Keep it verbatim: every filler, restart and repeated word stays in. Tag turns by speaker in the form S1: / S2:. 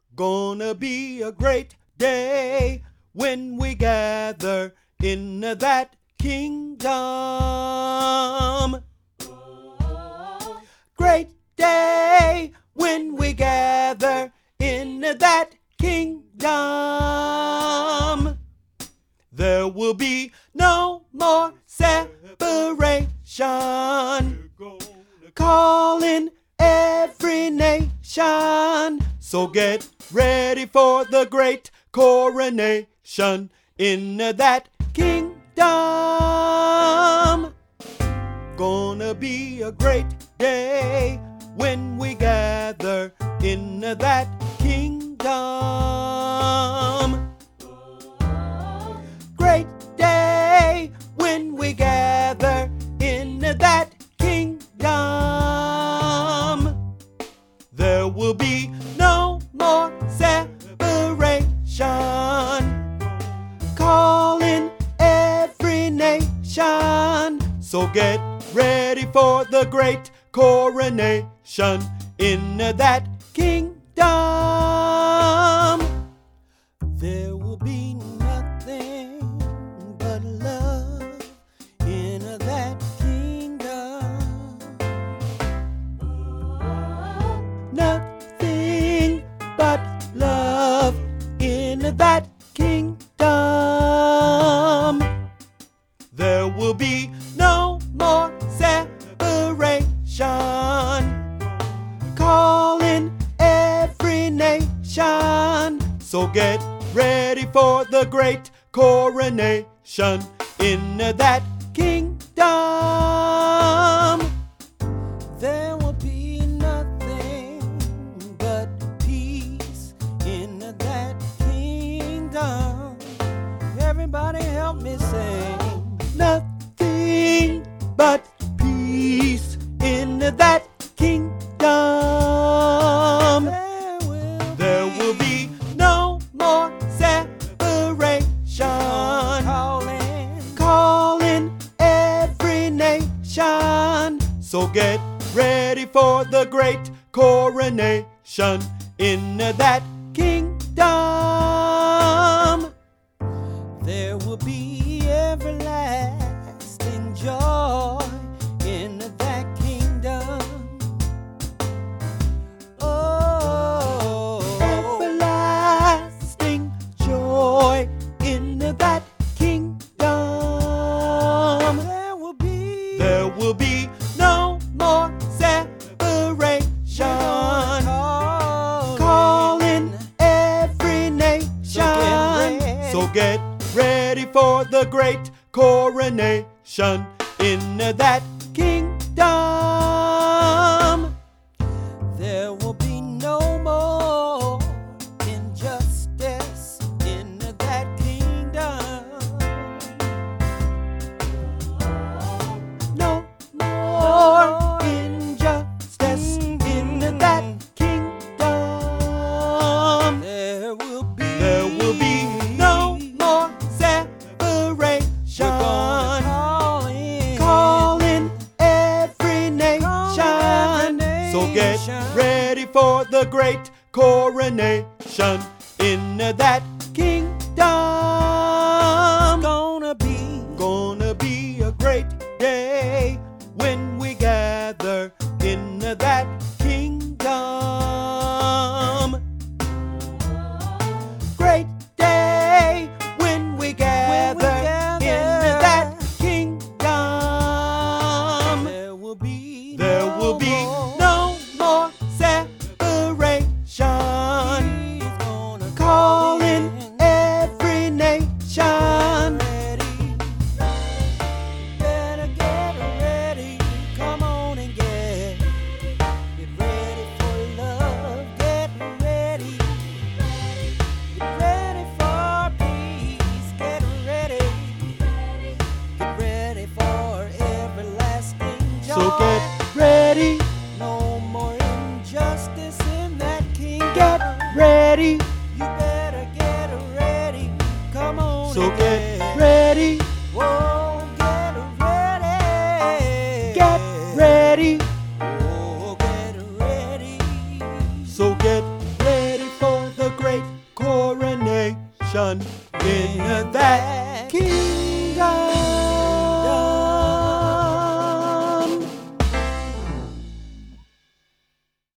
S1: Gonna be a great day when we gather in that kingdom. Great day when we gather in that kingdom. There will be no more separation, calling every nation. So get ready for the great coronation in that kingdom. Gonna be a great day when we gather in that kingdom. Great day when we gather in that kingdom. There will be no more separation, calling every nation. So get ready for the great coronation in that kingdom. There will be nothing but love in that kingdom. Nothing but love in that kingdom. There will be no more separation, calling every nation. So get ready for the great coronation in that kingdom. There will be nothing but peace in that kingdom. Everybody help me sing. Nothing but peace in that kingdom. There will, there will be no more separation, calling, calling every nation. So get ready for the great coronation in that kingdom. There will be everlasting joy in that kingdom. Oh, everlasting joy in that kingdom. There will be, there will be no more separation, calling every nation. So get ready for the great coronation in that kingdom. There will be no more injustice in that kingdom. No more injustice in that kingdom. There will be, there will be no more separation, calling every nation. So get ready for the great coronation in that kingdom. Gonna be, gonna be a great day when we gather in that kingdom. Great day when we gather in that kingdom. There will be, there will be no more separation, calling every nation. Better get ready, come on and get, get ready for love, get ready, get ready for peace, get ready, get ready for everlasting joy. So get ready, no more injustice in that kingdom. Get ready, you better get ready, come on. So get ready, whoa, get ready, get ready, oh, get ready. So get ready for the nation in that